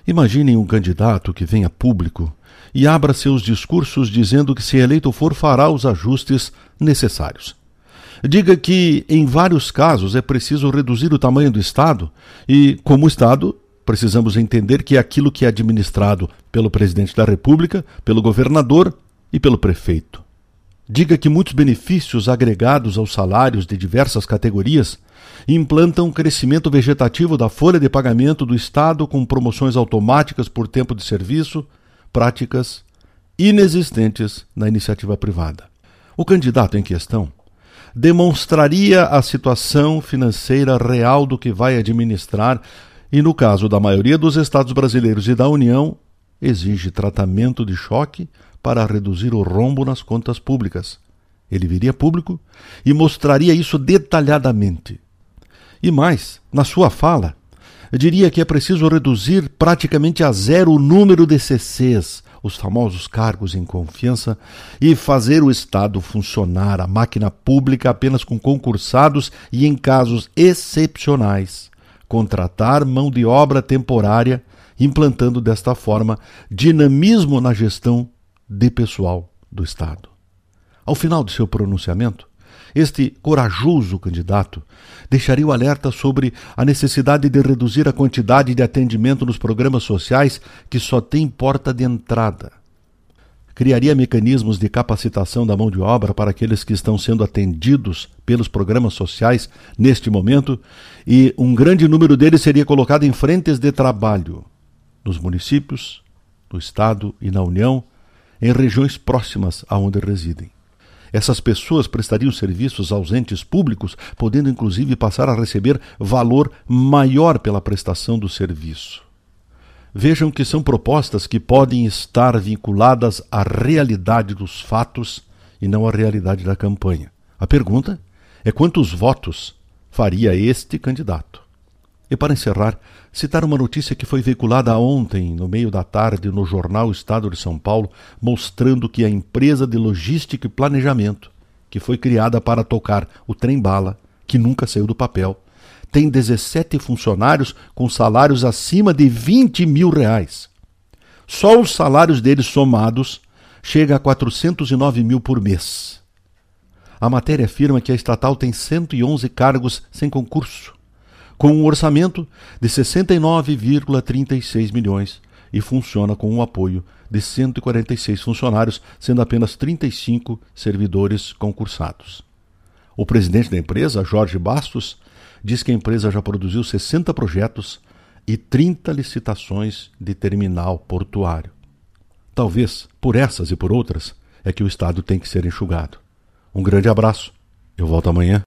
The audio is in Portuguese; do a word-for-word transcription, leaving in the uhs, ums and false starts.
Imaginem um candidato que venha a público e abra seus discursos dizendo que, se eleito for, fará os ajustes necessários. Diga que, em vários casos, é preciso reduzir o tamanho do Estado e, como Estado, precisamos entender que é aquilo que é administrado pelo presidente da República, pelo governador e pelo prefeito. Diga que muitos benefícios agregados aos salários de diversas categorias implantam um crescimento vegetativo da folha de pagamento do Estado com promoções automáticas por tempo de serviço, práticas inexistentes na iniciativa privada. O candidato em questão demonstraria a situação financeira real do que vai administrar e, no caso da maioria dos estados brasileiros e da União, exige tratamento de choque para reduzir o rombo nas contas públicas. Ele viria a público e mostraria isso detalhadamente. E mais, na sua fala, diria que é preciso reduzir praticamente a zero o número de C Cs, os famosos cargos em confiança, e fazer o Estado funcionar, a máquina pública, apenas com concursados e, em casos excepcionais, contratar mão de obra temporária, implantando desta forma dinamismo na gestão de pessoal do Estado. Ao final de seu pronunciamento, este corajoso candidato deixaria o alerta sobre a necessidade de reduzir a quantidade de atendimento nos programas sociais que só tem porta de entrada. Criaria mecanismos de capacitação da mão de obra para aqueles que estão sendo atendidos pelos programas sociais neste momento, e um grande número deles seria colocado em frentes de trabalho nos municípios, no Estado e na União, em regiões próximas aonde residem. Essas pessoas prestariam serviços aos entes públicos, podendo inclusive passar a receber valor maior pela prestação do serviço. Vejam que são propostas que podem estar vinculadas à realidade dos fatos e não à realidade da campanha. A pergunta é quantos votos faria este candidato. E para encerrar, citar uma notícia que foi veiculada ontem, no meio da tarde, no jornal Estado de São Paulo, mostrando que a empresa de logística e planejamento, que foi criada para tocar o trem-bala, que nunca saiu do papel, tem dezessete funcionários com salários acima de vinte mil reais. Só os salários deles somados chega a quatrocentos e nove mil por mês. A matéria afirma que a estatal tem cento e onze cargos sem concurso, com um orçamento de sessenta e nove vírgula trinta e seis milhões e funciona com um apoio de cento e quarenta e seis funcionários, sendo apenas trinta e cinco servidores concursados. O presidente da empresa, Jorge Bastos, diz que a empresa já produziu sessenta projetos e trinta licitações de terminal portuário. Talvez, por essas e por outras, é que o Estado tem que ser enxugado. Um grande abraço. Eu volto amanhã.